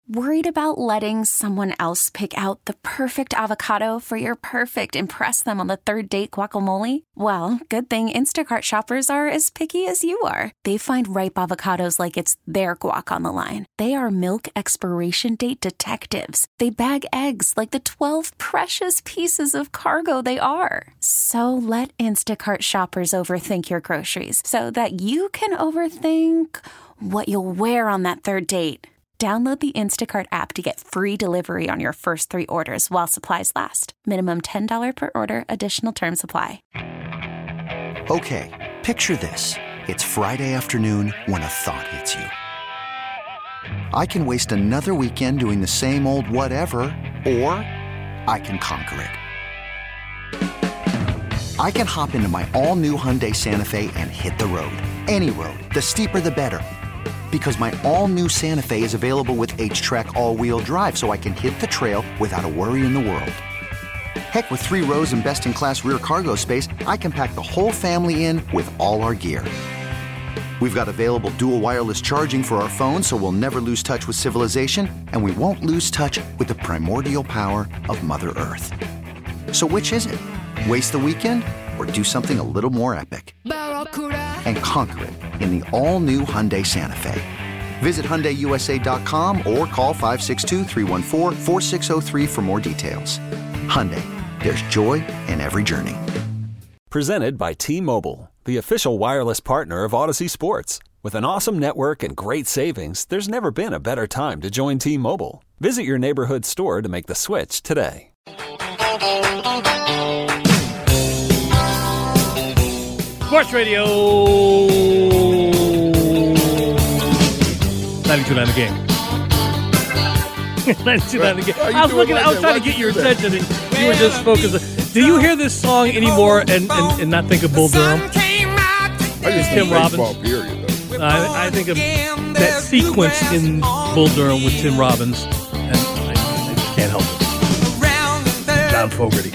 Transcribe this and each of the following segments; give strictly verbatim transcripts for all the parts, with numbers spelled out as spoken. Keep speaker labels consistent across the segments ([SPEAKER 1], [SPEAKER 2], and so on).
[SPEAKER 1] Worried about letting someone else pick out the perfect avocado for your perfect impress them on the third date guacamole? Well, good thing Instacart shoppers are as picky as you are. They find ripe avocados like it's their guac on the line. They are milk expiration date detectives. They bag eggs like the twelve precious pieces of cargo they are. So let Instacart shoppers overthink your groceries so that you can overthink what you'll wear on that third date. Download the Instacart app to get free delivery on your first three orders while supplies last. Minimum ten dollars per order. Additional terms apply.
[SPEAKER 2] Okay, picture this. It's Friday afternoon when a thought hits you. I can waste another weekend doing the same old whatever, or I can conquer it. I can hop into my all-new Hyundai Santa Fe and hit the road. Any road. The steeper, the better. Because my all-new Santa Fe is available with H-Track all-wheel drive, so I can hit the trail without a worry in the world. Heck, with three rows and best-in-class rear cargo space, I can pack the whole family in with all our gear. We've got available dual wireless charging for our phones, so we'll never lose touch with civilization, and we won't lose touch with the primordial power of Mother Earth. So which is it? Waste the weekend or do something a little more epic? And conquer it in the all-new Hyundai Santa Fe. Visit Hyundai U S A dot com or call five six two, three one four, four six zero three for more details. Hyundai, there's joy in every journey.
[SPEAKER 3] Presented by T-Mobile, the official wireless partner of Odyssey Sports. With an awesome network and great savings, there's never been a better time to join T-Mobile. Visit your neighborhood store to make the switch today.
[SPEAKER 4] Sports Radio ninety-two point nine The Game. ninety-two point nine The Game. I was looking. Like I was trying to get your attention, and you were just focused. Do you hear this song anymore and, and, and not think of Bull Durham?
[SPEAKER 5] I just
[SPEAKER 4] Tim Robbins.
[SPEAKER 5] Period, though.
[SPEAKER 4] I, I think of that sequence in Bull Durham with Tim Robbins, and I, I just can't help it. John Fogerty.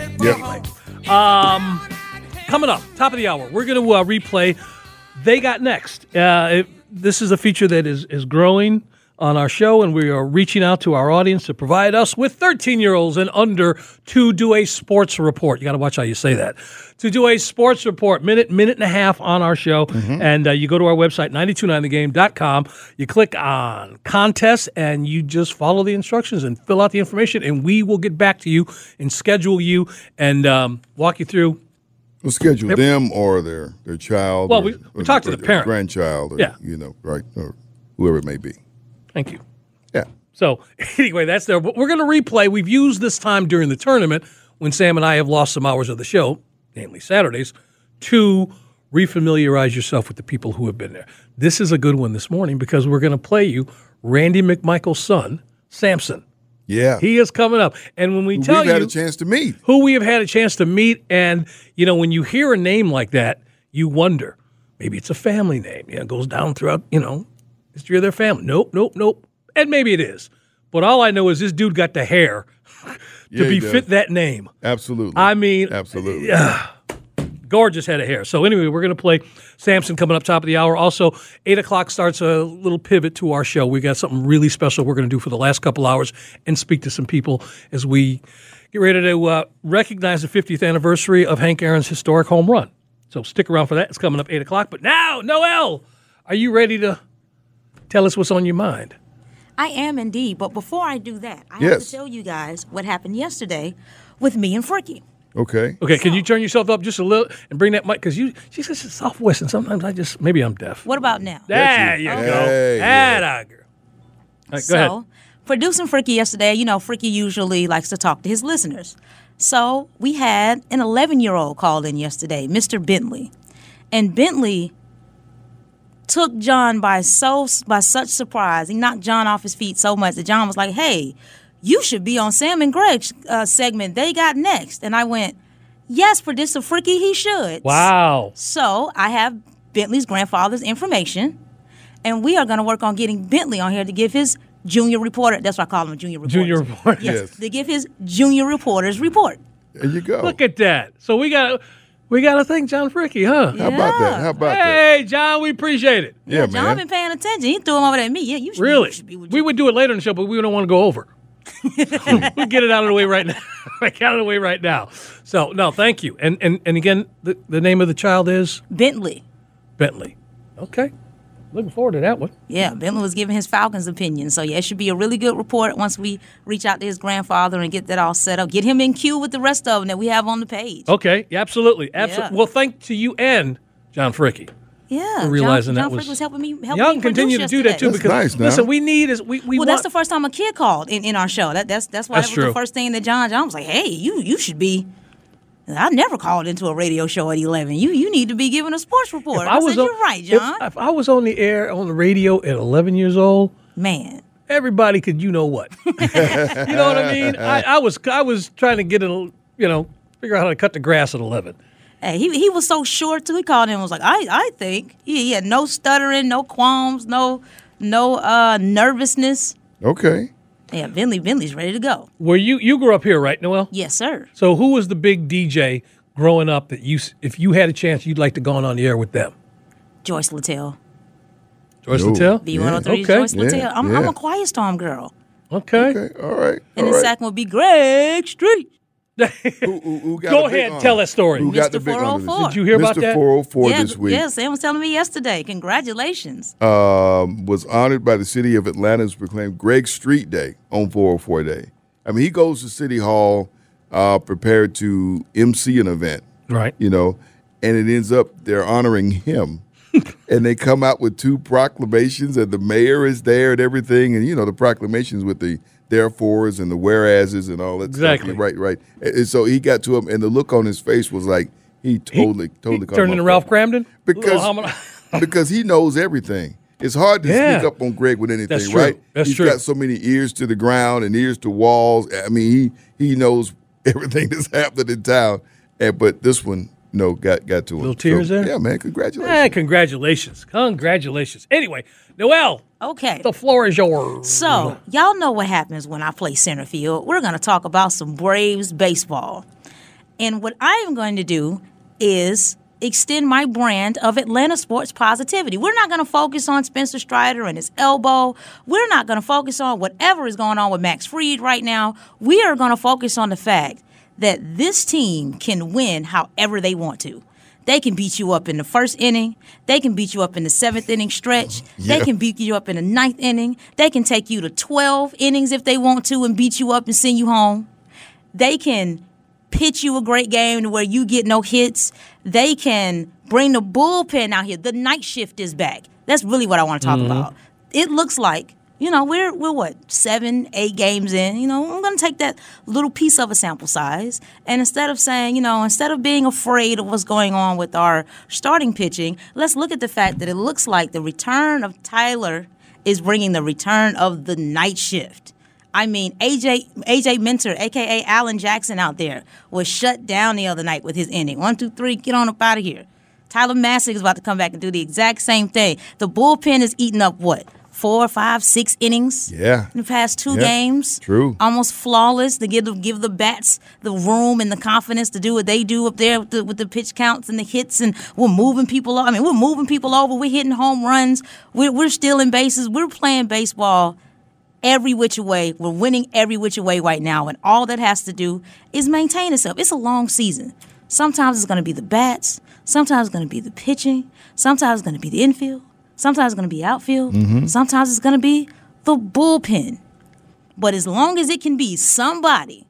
[SPEAKER 5] Yep.
[SPEAKER 4] Um. Coming up, top of the hour, we're going to uh, replay They Got Next. Uh, it, this is a feature that is, is growing on our show, and we are reaching out to our audience to provide us with thirteen-year-olds and under to do a sports report. You got to watch how you say that. To do a sports report, minute, minute and a half on our show, mm-hmm. and uh, you go to our website, nine two nine the game dot com. You click on contests, and you just follow the instructions and fill out the information, and we will get back to you and schedule you and um, walk you through.
[SPEAKER 5] We'll schedule yep. them or their their child.
[SPEAKER 4] Well,
[SPEAKER 5] or,
[SPEAKER 4] we, we
[SPEAKER 5] or,
[SPEAKER 4] talk to
[SPEAKER 5] or
[SPEAKER 4] the parent.
[SPEAKER 5] Grandchild. Or,
[SPEAKER 4] yeah.
[SPEAKER 5] You know, right. Or whoever it may be.
[SPEAKER 4] Thank you.
[SPEAKER 5] Yeah.
[SPEAKER 4] So, anyway, that's there. But we're going to replay. We've used this time during the tournament when Sam and I have lost some hours of the show, namely Saturdays, to refamiliarize yourself with the people who have been there. This is a good one this morning because we're going to play you Randy McMichael's son, Samson.
[SPEAKER 5] Yeah.
[SPEAKER 4] He is coming up. And when we
[SPEAKER 5] who
[SPEAKER 4] tell
[SPEAKER 5] we've
[SPEAKER 4] you.
[SPEAKER 5] had a chance to meet.
[SPEAKER 4] Who we have had a chance to meet. And, you know, when you hear a name like that, you wonder. Maybe it's a family name. You know, it goes down throughout, you know, history of their family. Nope, nope, nope. And maybe it is. But all I know is this dude got the hair to
[SPEAKER 5] yeah,
[SPEAKER 4] be fit that name.
[SPEAKER 5] Absolutely.
[SPEAKER 4] I mean.
[SPEAKER 5] Absolutely.
[SPEAKER 4] Uh, gorgeous head of hair. So anyway, we're going to play Samson coming up top of the hour. Also, eight o'clock starts a little pivot to our show. We got something really special we're going to do for the last couple hours and speak to some people as we get ready to uh, recognize the fiftieth anniversary of Hank Aaron's historic home run. So stick around for that. It's coming up eight o'clock. But now, Noelle, are you ready to tell us what's on your mind?
[SPEAKER 6] I am indeed. But before I do that, I
[SPEAKER 5] yes.
[SPEAKER 6] have to tell you guys what happened yesterday with me and Fricky.
[SPEAKER 5] Okay.
[SPEAKER 4] Okay, can you turn yourself up just a little and bring that mic? Because you, she's such a soft voice, and sometimes I just, maybe I'm deaf.
[SPEAKER 6] What about now?
[SPEAKER 4] There you
[SPEAKER 5] okay.
[SPEAKER 4] go.
[SPEAKER 5] Hey,
[SPEAKER 4] That
[SPEAKER 5] yeah.
[SPEAKER 4] I girl. All right,
[SPEAKER 6] so,
[SPEAKER 4] go ahead.
[SPEAKER 6] producing Fricky yesterday, you know, Fricky usually likes to talk to his listeners. So we had an eleven-year-old call in yesterday, Mister Bentley. And Bentley took John by so by such surprise. He knocked John off his feet so much that John was like, hey, you should be on Sam and Greg's uh, segment. They Got Next. And I went, yes, producer Fricky, he should.
[SPEAKER 4] Wow.
[SPEAKER 6] So I have Bentley's grandfather's information, and we are going to work on getting Bentley on here to give his junior reporter. That's what I call him, a junior reporter.
[SPEAKER 4] Junior reporter.
[SPEAKER 6] Yes,
[SPEAKER 5] Yes.
[SPEAKER 6] to give his junior reporter's report.
[SPEAKER 5] There you go.
[SPEAKER 4] Look at that. So we got We got to thank John Fricky, huh?
[SPEAKER 5] How about that? How about that?
[SPEAKER 4] Hey, John, we appreciate it.
[SPEAKER 5] Yeah,
[SPEAKER 6] John
[SPEAKER 5] man.
[SPEAKER 6] been paying attention. He threw him over there at me. Yeah, you should.
[SPEAKER 4] Really?
[SPEAKER 6] You should be with
[SPEAKER 4] We
[SPEAKER 6] you.
[SPEAKER 4] would do it later in the show, but we don't want to go over. We'll get it out of the way right now. Get out of the way right now. So, no, thank you. And and, and again, the, the name of the child is?
[SPEAKER 6] Bentley.
[SPEAKER 4] Bentley. Okay. Looking forward to that one.
[SPEAKER 6] Yeah, Bentley was giving his Falcons opinion. So, yeah, it should be a really good report once we reach out to his grandfather and get that all set up. Get him in queue with the rest of them that we have on the page.
[SPEAKER 4] Okay, absolutely. absolutely.
[SPEAKER 6] Yeah.
[SPEAKER 4] Well, thank to you and John Fricky.
[SPEAKER 6] Yeah,
[SPEAKER 4] For realizing
[SPEAKER 6] John,
[SPEAKER 4] that
[SPEAKER 6] John
[SPEAKER 4] was-
[SPEAKER 6] Frick was helping me. Helping
[SPEAKER 4] Y'all
[SPEAKER 6] me
[SPEAKER 4] can continue to
[SPEAKER 6] produce
[SPEAKER 4] do that, too,
[SPEAKER 6] yesterday.
[SPEAKER 5] That's
[SPEAKER 4] because,
[SPEAKER 5] nice now.
[SPEAKER 4] listen, we need is we, we
[SPEAKER 6] Well,
[SPEAKER 4] want...
[SPEAKER 6] that's the first time a kid called in, in our show. That, that's that's why
[SPEAKER 4] That's
[SPEAKER 6] that was
[SPEAKER 4] true.
[SPEAKER 6] the first thing that John John was like, hey, you you should be. I never called into a radio show at eleven. You you need to be giving a sports report.
[SPEAKER 4] If
[SPEAKER 6] I,
[SPEAKER 4] was
[SPEAKER 6] said,
[SPEAKER 4] on-
[SPEAKER 6] you're right,
[SPEAKER 4] if-
[SPEAKER 6] John.
[SPEAKER 4] If, I was on the air, on the radio at eleven years old,
[SPEAKER 6] Man.
[SPEAKER 4] everybody could you know what. You know what I mean? I, I was I was trying to get it, you know, figure out how to cut the grass at eleven.
[SPEAKER 6] Hey, he he was so short too. He called in and was like, I I think he, he had no stuttering, no qualms, no no uh, nervousness.
[SPEAKER 5] Okay.
[SPEAKER 6] Yeah, Bentley Bentley's ready to go.
[SPEAKER 4] Where you you grew up here, right, Noel?
[SPEAKER 6] Yes, sir.
[SPEAKER 4] So who was the big D J growing up that you, if you had a chance, you'd like to go on, on the air with them?
[SPEAKER 6] Joyce Littell.
[SPEAKER 4] Joyce
[SPEAKER 5] No.
[SPEAKER 4] Littell?
[SPEAKER 6] B one oh three
[SPEAKER 4] Okay.
[SPEAKER 6] Joyce Littell.
[SPEAKER 5] Yeah,
[SPEAKER 6] I'm, I'm
[SPEAKER 5] yeah.
[SPEAKER 6] a Quiet Storm girl.
[SPEAKER 4] Okay.
[SPEAKER 5] Okay. All right.
[SPEAKER 6] And
[SPEAKER 5] all
[SPEAKER 6] the
[SPEAKER 5] right.
[SPEAKER 6] second would be Greg Street.
[SPEAKER 5] Who, who, who got
[SPEAKER 4] Go
[SPEAKER 5] the big
[SPEAKER 4] ahead,
[SPEAKER 5] honor?
[SPEAKER 4] tell that story.
[SPEAKER 5] Who got the
[SPEAKER 6] Mister
[SPEAKER 5] big honor?
[SPEAKER 6] four oh four.
[SPEAKER 4] Did you hear about
[SPEAKER 5] Mister
[SPEAKER 4] that?
[SPEAKER 5] four oh four
[SPEAKER 6] yeah,
[SPEAKER 5] this week
[SPEAKER 6] yeah, Sam was telling me yesterday. Congratulations.
[SPEAKER 5] um, was honored by the city of Atlanta's proclaimed Greg Street Day on four oh four Day. I mean, he goes to City Hall uh, prepared to M C an event,
[SPEAKER 4] Right.
[SPEAKER 5] you know, and it ends up they're honoring him. And they come out with two proclamations, and the mayor is there and everything, and you know the proclamations with the therefores and the whereases and all that
[SPEAKER 4] Exactly.
[SPEAKER 5] stuff. Right, right. And and so he got to him, and the look on his face was like he totally, totally
[SPEAKER 4] He
[SPEAKER 5] caught
[SPEAKER 4] turned
[SPEAKER 5] him
[SPEAKER 4] into
[SPEAKER 5] off
[SPEAKER 4] Ralph
[SPEAKER 5] guard.
[SPEAKER 4] Cramden?
[SPEAKER 5] because
[SPEAKER 4] Little homino-
[SPEAKER 5] because he knows everything. It's hard to
[SPEAKER 4] Yeah.
[SPEAKER 5] sneak up on Greg with anything,
[SPEAKER 4] That's true.
[SPEAKER 5] right?
[SPEAKER 4] That's
[SPEAKER 5] He's
[SPEAKER 4] true.
[SPEAKER 5] got so many ears to the ground and ears to walls. I mean, he he knows everything that's happening in town. And but this one, no, got got to him.
[SPEAKER 4] Little tears
[SPEAKER 5] So,
[SPEAKER 4] there?
[SPEAKER 5] Yeah, man. Congratulations.
[SPEAKER 4] Hey, congratulations. Congratulations. Anyway, Noel,
[SPEAKER 6] Okay.
[SPEAKER 4] the floor is yours.
[SPEAKER 6] So, y'all know what happens when I play center field. We're going to talk about some Braves baseball. And what I am going to do is extend my brand of Atlanta sports positivity. We're not going to focus on Spencer Strider and his elbow. We're not going to focus on whatever is going on with Max Fried right now. We are going to focus on the fact that this team can win however they want to. They can beat you up in the first inning. They can beat you up in the seventh inning stretch. They
[SPEAKER 5] Yeah.
[SPEAKER 6] can beat you up in the ninth inning. They can take you to twelve innings if they want to and beat you up and send you home. They can pitch you a great game to where you get no hits. They can bring the bullpen out here. The night shift is back. That's really what I want to talk about. It looks like, you know, we're we're what, seven, eight games in. You know, I'm going to take that little piece of a sample size, and instead of saying, you know, instead of being afraid of what's going on with our starting pitching, let's look at the fact that it looks like the return of Tyler is bringing the return of the night shift. I mean, A J A J Minter, a k a. Alan Jackson out there, was shut down the other night with his inning. One, two, three, get on up out of here. Tyler Massick is about to come back and do the exact same thing. The bullpen is eating up, what, four, five, six innings
[SPEAKER 5] Yeah.
[SPEAKER 6] in the past two
[SPEAKER 5] Yep.
[SPEAKER 6] games?
[SPEAKER 5] True.
[SPEAKER 6] Almost flawless to give the, give the bats the room and the confidence to do what they do up there with the, with the pitch counts and the hits. And we're moving people over. I mean, we're moving people over. We're hitting home runs. We're, we're stealing bases. We're playing baseball every which way. We're winning every which way right now, and all that has to do is maintain itself. It's a long season. Sometimes it's going to be the bats. Sometimes it's going to be the pitching. Sometimes it's going to be the infield. Sometimes it's going to be outfield.
[SPEAKER 5] Mm-hmm.
[SPEAKER 6] Sometimes it's going to be the bullpen. But as long as it can be somebody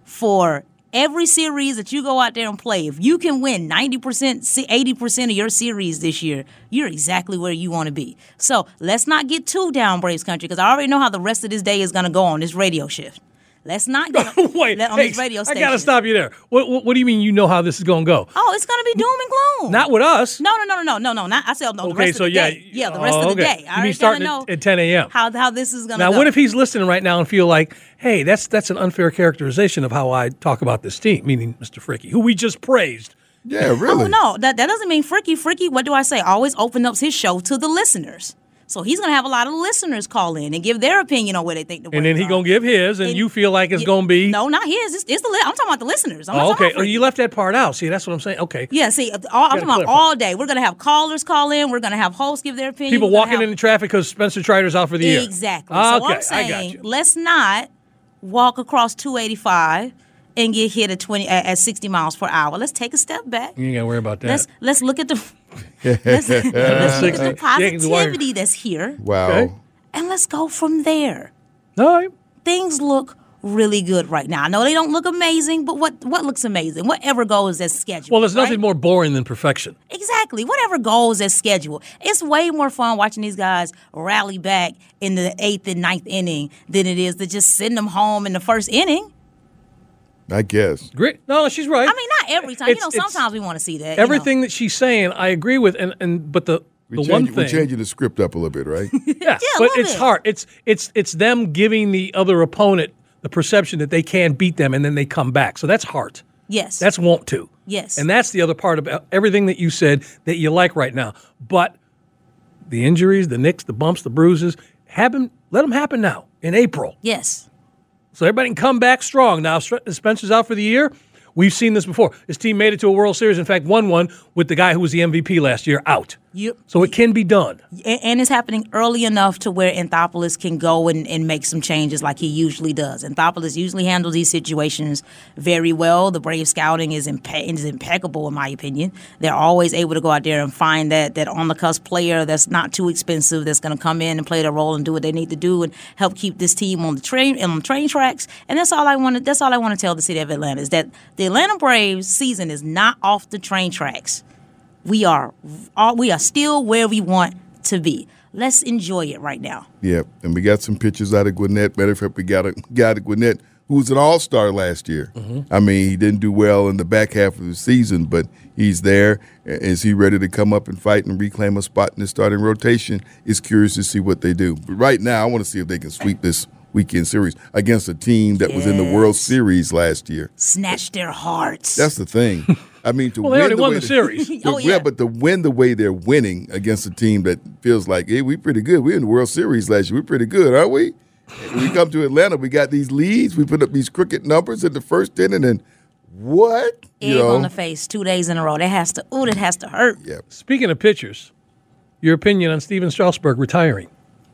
[SPEAKER 6] for every series that you go out there and play, if you can win ninety percent, eighty percent of your series this year, you're exactly where you want to be. So let's not get too down, Braves country, because I already know how the rest of this day is going to go on this radio shift. Let's not get
[SPEAKER 4] Wait,
[SPEAKER 6] let- on
[SPEAKER 4] hey,
[SPEAKER 6] this radio
[SPEAKER 4] I
[SPEAKER 6] station.
[SPEAKER 4] got to stop you there. What, what, what do you mean you know how this is going to go?
[SPEAKER 6] Oh, it's going to be doom and gloom.
[SPEAKER 4] Not with us.
[SPEAKER 6] No, no, no, no, no, no, no. Not I said no. The
[SPEAKER 4] Okay,
[SPEAKER 6] rest
[SPEAKER 4] so
[SPEAKER 6] of the
[SPEAKER 4] yeah.
[SPEAKER 6] day. Yeah, the rest
[SPEAKER 4] oh,
[SPEAKER 6] of the
[SPEAKER 4] okay.
[SPEAKER 6] day.
[SPEAKER 4] You
[SPEAKER 6] I
[SPEAKER 4] mean
[SPEAKER 6] already
[SPEAKER 4] starting
[SPEAKER 6] know
[SPEAKER 4] at, at ten a.m.
[SPEAKER 6] how how this is going to
[SPEAKER 4] Now,
[SPEAKER 6] go.
[SPEAKER 4] what if he's listening right now and feel like, hey, that's that's an unfair characterization of how I talk about this team, meaning Mister Fricky, who we just praised.
[SPEAKER 5] Yeah, really.
[SPEAKER 6] Oh no, that that doesn't mean Fricky. Fricky, what do I say? Always open up his show to the listeners. So he's going to have a lot of listeners call in and give their opinion on what they think the
[SPEAKER 4] And then he going to give his, and, and you feel like it's going to be...
[SPEAKER 6] No, not his. It's, it's the li- I'm talking about the listeners. I'm
[SPEAKER 4] oh,
[SPEAKER 6] not
[SPEAKER 4] okay.
[SPEAKER 6] talking
[SPEAKER 4] Oh, you left that part out. See, that's what I'm saying. Okay.
[SPEAKER 6] Yeah, see, all, I'm talking about all day. We're going to have callers call in. We're going to have hosts give their opinion.
[SPEAKER 4] People walking
[SPEAKER 6] have...
[SPEAKER 4] into traffic because Spencer Strider's out for the year.
[SPEAKER 6] Exactly.
[SPEAKER 4] Ah,
[SPEAKER 6] so
[SPEAKER 4] okay,
[SPEAKER 6] I'm saying,
[SPEAKER 4] I got you.
[SPEAKER 6] let's not walk across two eighty-five and get hit at twenty at, at sixty miles per hour. Let's take a step back.
[SPEAKER 4] You ain't got to worry about that.
[SPEAKER 6] Let's let's look at the let's, let's look at the positivity that's here.
[SPEAKER 5] Wow.
[SPEAKER 4] Okay.
[SPEAKER 6] And let's go from there.
[SPEAKER 4] All right.
[SPEAKER 6] Things look really good right now. I know they don't look amazing, but what what looks amazing? Whatever goes as scheduled.
[SPEAKER 4] Well, there's
[SPEAKER 6] right?
[SPEAKER 4] nothing more boring than perfection.
[SPEAKER 6] Exactly. Whatever goes as scheduled. It's way more fun watching these guys rally back in the eighth and ninth inning than it is to just send them home in the first inning.
[SPEAKER 5] I guess.
[SPEAKER 4] Great. No, she's right.
[SPEAKER 6] I mean, not every time.
[SPEAKER 4] It's-
[SPEAKER 6] you know,
[SPEAKER 4] it's-
[SPEAKER 6] sometimes we want to see that.
[SPEAKER 4] Everything
[SPEAKER 6] you know.
[SPEAKER 4] that she's saying, I agree with, and, and but the
[SPEAKER 5] We
[SPEAKER 4] the
[SPEAKER 5] change,
[SPEAKER 4] one
[SPEAKER 5] We're
[SPEAKER 4] thing,
[SPEAKER 5] changing the script up a little bit, right?
[SPEAKER 4] yeah,
[SPEAKER 6] Yeah, a
[SPEAKER 4] but
[SPEAKER 6] little
[SPEAKER 4] it's
[SPEAKER 6] bit.
[SPEAKER 4] hard. It's it's it's them giving the other opponent the perception that they can beat them, and then they come back. So that's heart.
[SPEAKER 6] Yes.
[SPEAKER 4] That's want to.
[SPEAKER 6] Yes.
[SPEAKER 4] And that's the other part about everything that you said that you like right now. But the injuries, the nicks, the bumps, the bruises, happen. Let them happen now in April.
[SPEAKER 6] yes.
[SPEAKER 4] So everybody can come back strong. Now, Spencer's out for the year. We've seen this before. His team made it to a World Series. In fact, won one with the guy who was the M V P last year out.
[SPEAKER 6] You,
[SPEAKER 4] So it can be done.
[SPEAKER 6] and, and it's happening early enough to where Anthopoulos can go and, and make some changes like he usually does. Anthopoulos usually handles these situations very well. The Brave scouting is, impe- is impeccable, in my opinion. They're always able to go out there and find that that on-the-cusp player that's not too expensive, that's going to come in and play their role and do what they need to do and help keep this team on the train on the train tracks. And that's all I want to. That's all I want to tell the city of Atlanta is that the Atlanta Braves season is not off the train tracks. We are we are still where we want to be. Let's enjoy it right now.
[SPEAKER 5] Yeah, and we got some pictures out of Gwinnett. Matter of fact, we got a guy at Gwinnett who was an all-star last year. Mm-hmm. I mean, he didn't do well in the back half of the season, but he's there. Is he ready to come up and fight and reclaim a spot in the starting rotation? It's curious to see what they do. But right now, I want to see if they can sweep this weekend series against a team that yes. was in the World Series last year.
[SPEAKER 6] Snatch their hearts.
[SPEAKER 5] That's the thing. I mean, to
[SPEAKER 4] well,
[SPEAKER 5] win
[SPEAKER 4] they already
[SPEAKER 5] the
[SPEAKER 4] won
[SPEAKER 5] way
[SPEAKER 4] the
[SPEAKER 5] they,
[SPEAKER 4] series.
[SPEAKER 5] to,
[SPEAKER 6] oh, yeah.
[SPEAKER 5] yeah, but to win the way they're winning against a team that feels like, hey, we're pretty good. We're in the World Series last year. We're pretty good, aren't we? And we come to Atlanta, we got these leads. We put up these crooked numbers in the first inning, and what?
[SPEAKER 6] Egg
[SPEAKER 5] you know?
[SPEAKER 6] on the face two days in a row. That has to. Ooh, that has to hurt.
[SPEAKER 5] Yeah.
[SPEAKER 4] Speaking of pitchers, your opinion on Steven Strasburg retiring?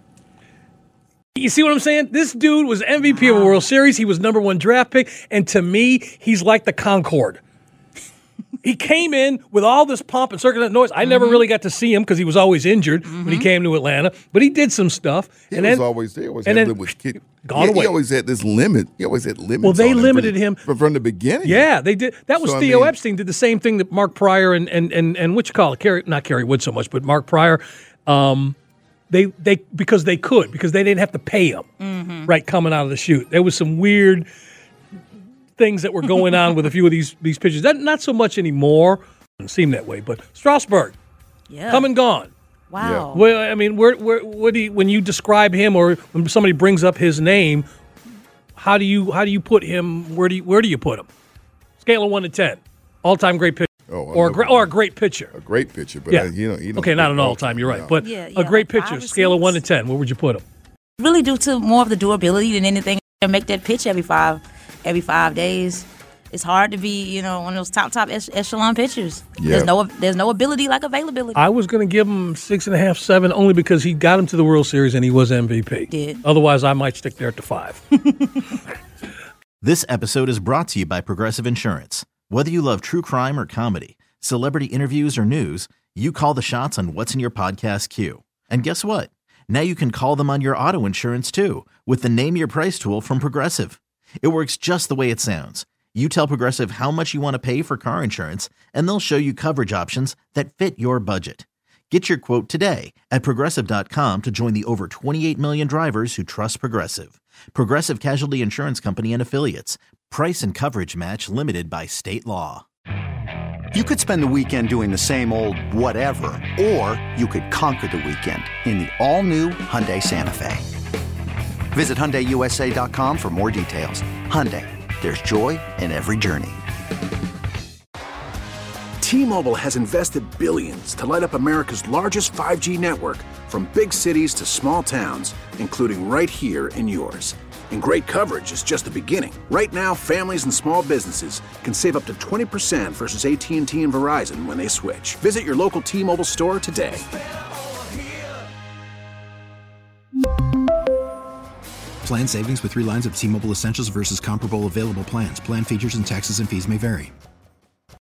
[SPEAKER 4] You see what I'm saying? This dude was M V P of a World Series. He was number one draft pick. And to me, he's like the Concorde. He came in with all this pomp and circulating noise. I mm-hmm. never really got to see him because he was always injured mm-hmm. when he came to Atlanta. But he did some stuff.
[SPEAKER 5] He
[SPEAKER 4] and
[SPEAKER 5] was
[SPEAKER 4] then,
[SPEAKER 5] always there. Always
[SPEAKER 4] and
[SPEAKER 5] had
[SPEAKER 4] then
[SPEAKER 5] with kid.
[SPEAKER 4] Gone
[SPEAKER 5] he,
[SPEAKER 4] away.
[SPEAKER 5] He always had this limit. He always had limits.
[SPEAKER 4] Well, they
[SPEAKER 5] on
[SPEAKER 4] limited
[SPEAKER 5] him,
[SPEAKER 4] him
[SPEAKER 5] from, from the beginning.
[SPEAKER 4] Yeah, they did. That was
[SPEAKER 5] so,
[SPEAKER 4] Theo
[SPEAKER 5] I mean,
[SPEAKER 4] Epstein did the same thing that Mark Pryor and and and, and what you call it, Kerry, not Kerry Wood so much, but Mark Pryor. Um, they they because they could because they didn't have to pay him mm-hmm. right coming out of the chute. There was some weird things that were going on with a few of these these pitchers. That, not so much anymore. Doesn't seem that way, but Strasburg,
[SPEAKER 6] yeah.
[SPEAKER 4] come and gone.
[SPEAKER 6] Wow.
[SPEAKER 5] Yeah.
[SPEAKER 4] Well, I mean, where, where, what do you, when you describe him or when somebody brings up his name, how do you how do you put him? Where do you where do you put him? Scale of one to ten, all time great pitcher,
[SPEAKER 5] Oh,
[SPEAKER 4] or a gra- or a great pitcher.
[SPEAKER 5] A great pitcher, but
[SPEAKER 4] yeah,
[SPEAKER 5] I, you know, you know,
[SPEAKER 4] okay, not an all time. You're right,
[SPEAKER 5] no.
[SPEAKER 4] but
[SPEAKER 6] Yeah,
[SPEAKER 4] a
[SPEAKER 6] yeah,
[SPEAKER 4] great
[SPEAKER 6] like
[SPEAKER 4] pitcher.
[SPEAKER 6] five or
[SPEAKER 4] Scale of
[SPEAKER 6] six.
[SPEAKER 4] one to ten. Where would you put him?
[SPEAKER 6] Really due to more of the durability than anything. And make that pitch every five every five days. It's hard to be, you know, one of those top top ech- echelon pitchers.
[SPEAKER 5] Yeah.
[SPEAKER 6] There's no there's no ability like availability.
[SPEAKER 4] I was going to give him six and a half, seven, only because he got him to the World Series and he was M V P.
[SPEAKER 6] Did.
[SPEAKER 4] Otherwise, I might stick there at the five.
[SPEAKER 7] This episode is brought to you by Progressive Insurance. Whether you love true crime or comedy, celebrity interviews or news, you call the shots on what's in your podcast queue. And guess what? Now you can call them on your auto insurance too with the Name Your Price tool from Progressive. It works just the way it sounds. You tell Progressive how much you want to pay for car insurance, and they'll show you coverage options that fit your budget. Get your quote today at Progressive dot com to join the over twenty-eight million drivers who trust Progressive. Progressive Casualty Insurance Company and Affiliates. Price and coverage match limited by state law.
[SPEAKER 2] You could spend the weekend doing the same old whatever, or you could conquer the weekend in the all-new Hyundai Santa Fe. Visit Hyundai U S A dot com for more details. Hyundai. There's joy in every journey.
[SPEAKER 8] T-Mobile has invested billions to light up America's largest five G network, from big cities to small towns, including right here in yours. And great coverage is just the beginning. Right now, families and small businesses can save up to twenty percent versus A T and T and Verizon when they switch. Visit your local T-Mobile store today.
[SPEAKER 9] Plan savings with three lines of T-Mobile Essentials versus comparable available plans. Plan features and taxes and fees may vary.